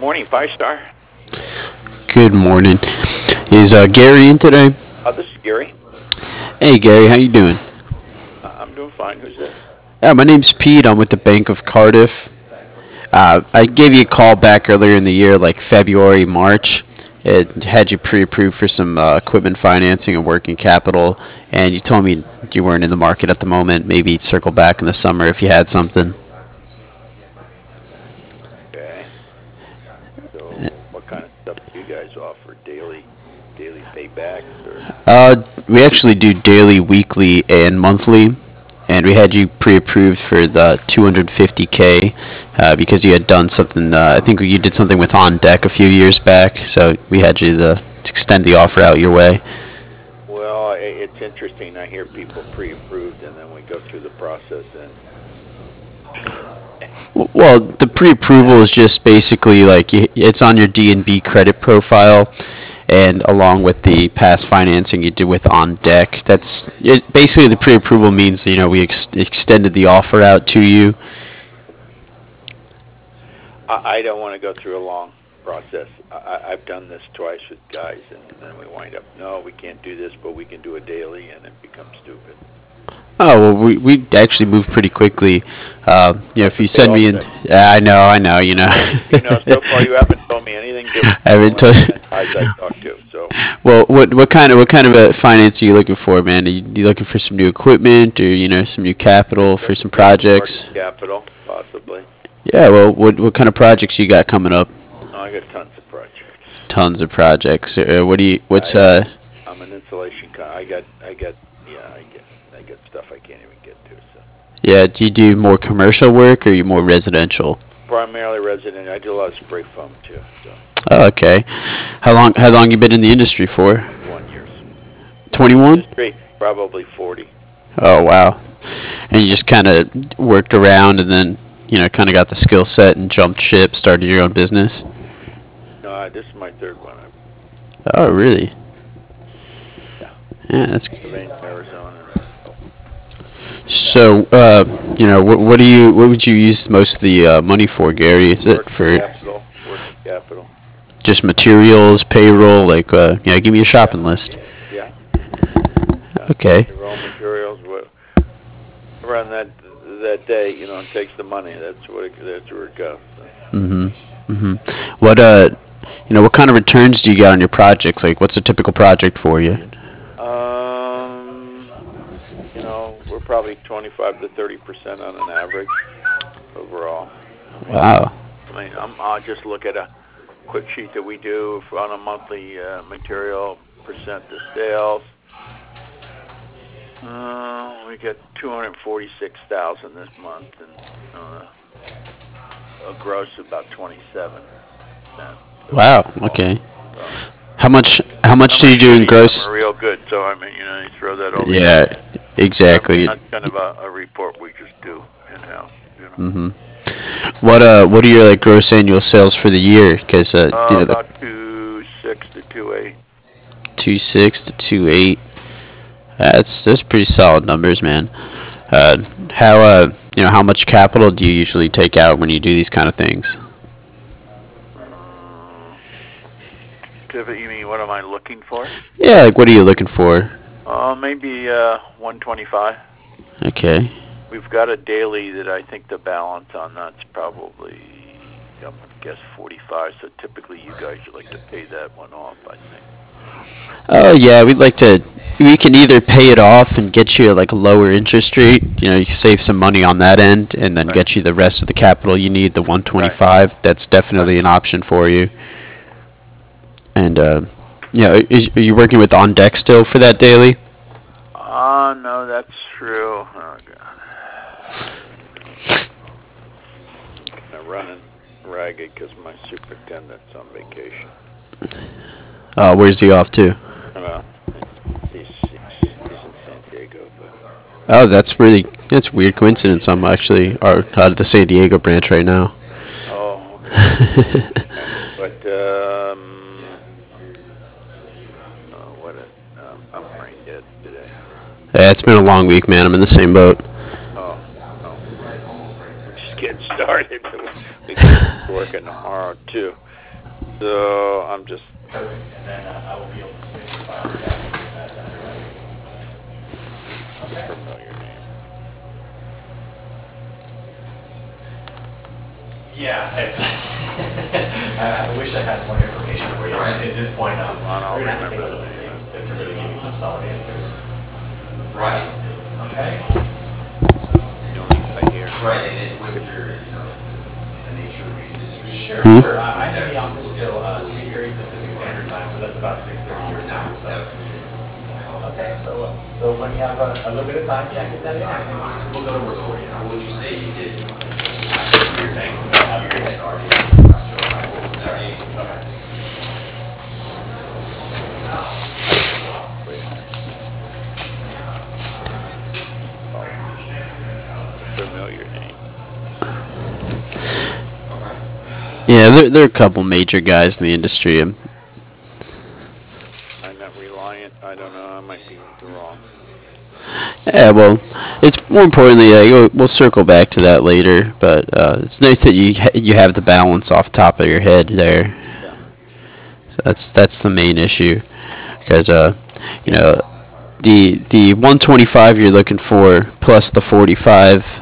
Morning, Five Star. Good morning. Is Gary in today? This is Gary. Hey Gary, how you doing? I'm doing fine. Who's this? My name's Pete. I'm with the Bank of Cardiff. I gave you a call back earlier in the year, like February, March. It had you pre-approved for some equipment financing and working capital, and you told me you weren't in the market at the moment. Maybe you'd circle back in the summer if you had something. Okay. So, what kind of stuff do you guys offer? Daily paybacks, or We actually do daily, weekly, and monthly, and we had you pre-approved for the 250K because you had done something. I think you did something with On Deck a few years back, so we had you to extend the offer out your way. well, it's interesting. I hear people pre-approved, and then we go through the process, and Well, the pre-approval is just basically like it's on your D&B credit profile, and along with the past financing you did with On Deck. That's it. Basically, the pre-approval means we extended the offer out to you. I don't want to go through a long process. I've done this twice with guys, and then we wind up, no, we can't do this, but we can do a daily, and it becomes stupid. Oh well, we actually moved pretty quickly. If you They send all me in, say. I know, So far you haven't told me anything different I haven't than told. the guys I talked to. So, Well, what kind of finance are you looking for, man? Are you looking for some new equipment, or some new capital for some projects? working capital, possibly. Yeah. Well, what kind of projects you got coming up? Oh, I got tons of projects. Tons of projects. What do you? What's I'm an insulation. I got stuff I can't even get to. So, Yeah. Do you do more commercial work, or are you more residential? primarily resident. I do a lot of spray foam too. So, Oh, okay. How long you been in the industry for? 21 years. 21. Industry, probably 40. Oh wow. And you just kind of worked around, and then kind of got the skill set and jumped ship, started your own business. No, this is my third one. Oh really? Yeah, Yeah, that's Pennsylvania, Arizona. so. What would you use most of the money for, Gary? Is it for Working capital. just materials, payroll? Like, give me a Yeah, shopping list. yeah, yeah. Okay. The raw materials. Around that day, it takes the money. That's where it goes. So. Mhm. Mhm. What what kind of returns do you get on your projects? Like, what's a typical project for you? Um, we're probably 25 to 30% on an average overall. Wow. I mean, I'll just look at a quick sheet that we do on a monthly material percent of sales. We got 246,000 this month, and a gross of about 27%. Wow. Okay. So How much do you numbers do in shitty, some gross? are real good. So I mean, you throw that over your. Yeah. Exactly. That's kind of a report we just do in house. Mhm. What are your like gross annual sales for the year? Because the About 2.6 to 2.8. 2.6 to 2.8. That's pretty solid numbers, man. How much capital do you usually take out when you do these kind of things? You mean what am I looking for? Yeah, like what are you looking for? Maybe 125. Okay. We've got a daily that I think the balance on that's probably, I'm gonna guess 45. So typically you guys would like to pay that one off, I think. Oh yeah, we'd like to. We can either pay it off and get you like a lower interest rate. You can save some money on that end, and then Right. get you the rest of the capital you need, the Right. 125. That's Right. definitely an option for you. And are you working with On Deck still for that daily? No, that's true. Oh God. Kind of running ragged because my superintendent's on vacation. Where's he off to? Well, he's in San Diego, but Oh, that's weird coincidence. I'm actually out of the San Diego branch right now. oh, okay. Okay. But I'm brain dead today. Yeah, it's been a long week, man. I'm in the same boat. Oh, oh. get started. We get working tomorrow too. So I'm just. Perfect. And then I will be able to submit your file to that. Okay. Familiar name. Yeah, I wish I had more information for you. At this point, I'll we're going to have to take a remember little the bit to really give you some solid answers. Right. Okay? The only thing here. Right, and then with your, the nature of your industry. Sure, Hmm? sure. I'm in the office till 3:30 Pacific Standard Time, so that's about 6:30 your time. So. Okay, so when you have a little bit of time, yeah, get that in. We'll go to work for you. What would you say you did? You're saying have your head started. Okay. Familiar name. Yeah, there are a couple major guys in the industry. I'm not reliant. I don't know. I might be wrong. Yeah, well, it's more importantly, we'll circle back to that later. But it's nice that you have the balance off the top of your head there. Yeah. So that's the main issue, because you know the 125 you're looking for plus the 45.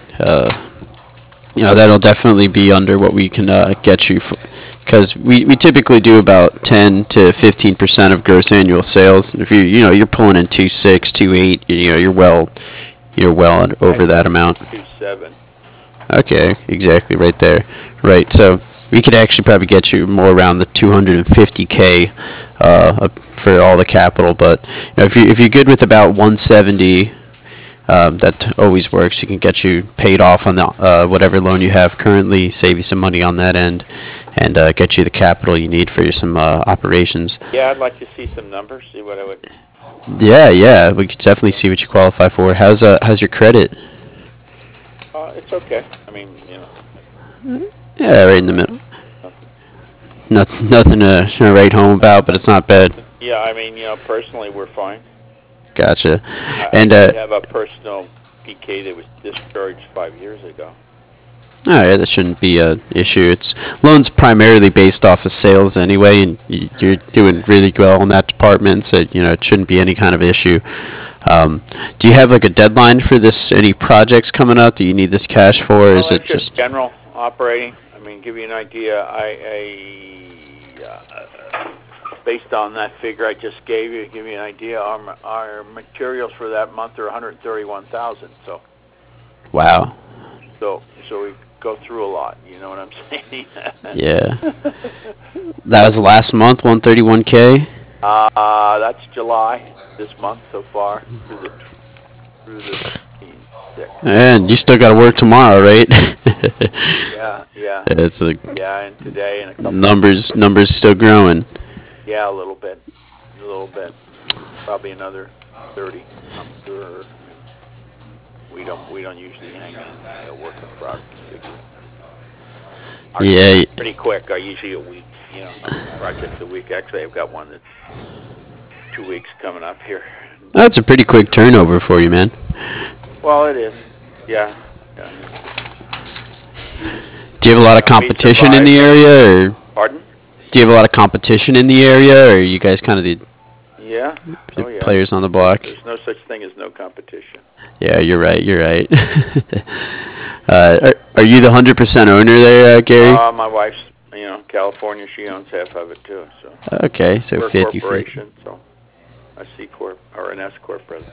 That'll definitely be under what we can get you, because we typically do about 10 to 15% of gross annual sales. If you're pulling in 2.6, 2.8, you're well over that amount. 2.7. Okay, exactly, right there. Right, so we could actually probably get you more around the 250K for all the capital, but if you're good with about 170. That always works. You can get you paid off on the whatever loan you have currently, save you some money on that end, and get you the capital you need for some operations. Yeah, I'd like to see some numbers. See what I would. Yeah, we could definitely see what you qualify for. How's your credit? It's okay. I mean, Yeah, right in the middle. Nothing to write home about, but it's not bad. Yeah, I mean, personally, we're fine. Gotcha. And I have a personal PK that was discharged 5 years ago. All right, that shouldn't be an issue. It's loans primarily based off of sales anyway, and you're doing really well in that department, so it shouldn't be any kind of issue. Do you have like a deadline for this? Any projects coming up? Do you need this cash for? Or is it just general operating? I mean, give you an idea. Based on that figure I just gave you, to give you an idea, our materials for that month are 131,000. So. Wow. So we go through a lot. You know what I'm saying? Yeah. That was last month, 131K. That's July. This month so far through the 6th. And you still got to work tomorrow, right? Yeah. It's and today and a couple. Numbers still growing. Yeah, a little bit. Probably another 30. I'm sure. We don't usually hang on work in progress. Yeah. Pretty quick. Usually a week. Projects a week. Actually, I've got one that's 2 weeks coming up here. That's a pretty quick turnover for you, man. Well, it is. Yeah. Do you have a lot of competition in the area, or? Pardon? Do you have a lot of competition in the area, or are you guys kind of the players on the block? There's no such thing as no competition. Yeah, you're right. Are you the 100% owner there, Gary? My wife's, California. She owns half of it too. So. Okay, so we're 50-50. A corporation, so a C corp or an S corp president.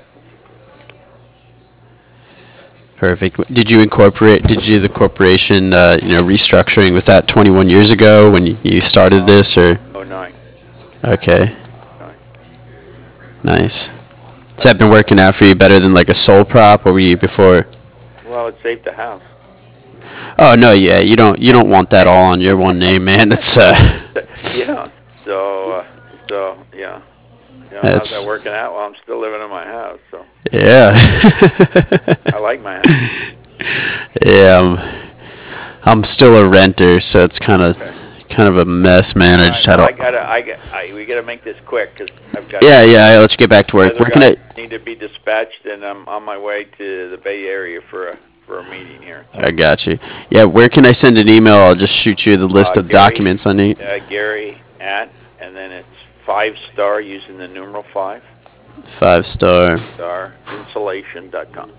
Perfect. Did you do the corporation, restructuring? Was that 21 years ago when you started this, or? 09. Okay. 09. Nice. Has that been working out for you better than like a sole prop? What were you before? Well, it saved the house. Oh no, yeah, you don't want that all on your one name, man. It's Yeah. So yeah. How's that working out? Well, I'm still living in my house, so. Yeah. I like my house. Yeah, I'm still a renter, so it's kind of a mess managed. Right, we gotta make this quick because I've got. Yeah. Let's get back to work. Where can I? Need to be dispatched, and I'm on my way to the Bay Area for for a meeting here. I got you. Yeah, where can I send an email? I'll just shoot you the list of Gary, documents I need. Gary at, and then it's 5-star using the numeral 5, 5-star. insulation.com.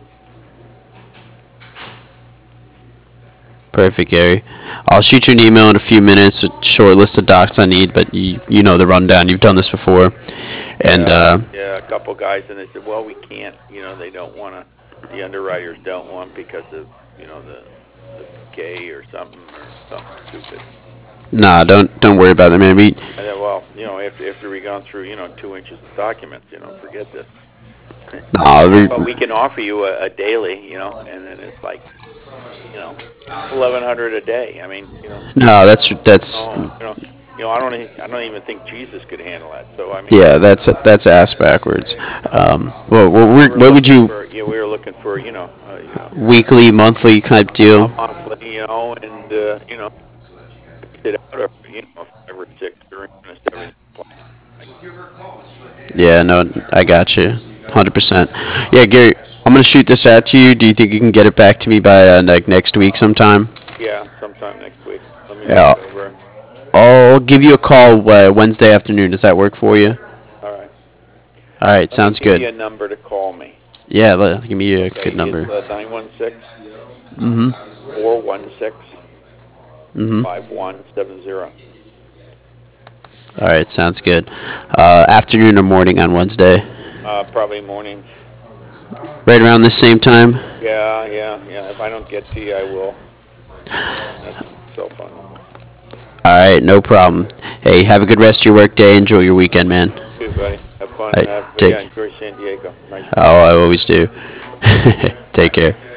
Perfect, Gary. I'll shoot you an email in a few minutes, a short list of docs I need, but you know the rundown. You've done this before. And, Yeah, a couple guys, and they said, well, we can't, they don't want to, the underwriters don't want because of, the gay or something stupid. nah, don't worry about it, man. And then, well, after we gone through, 2 inches of documents, forget this. But we can offer you a daily, and then it's like, $1,100 a day. I mean, No, that's I don't even think Jesus could handle that. So I mean, yeah, that's ass backwards. Well, what would you we were looking for, weekly, monthly type deal? monthly, and it out of 5 or 6 during a 7. Yeah, no, I got you, 100%. Yeah, Gary, I'm gonna shoot this out to you. Do you think you can get it back to me by like next week sometime? Yeah, sometime next week. Let me Yeah. look over. I'll give you a call Wednesday afternoon. Does that work for you? All right. All right, sounds Give me good. a number to call me. Yeah, give me a Okay, good number. It's 916 Mhm. 416 Mhm. 5170. All right, sounds good. Afternoon or morning on Wednesday, Probably morning. right around the same time. Yeah. If I don't get to you, I will. That's so fun. All right, no problem. Hey, have a good rest of your work day. Enjoy your weekend, man. Too, buddy. Have fun. All right, Yeah, take. enjoy San Diego. Nice. Oh, I always do. Take care.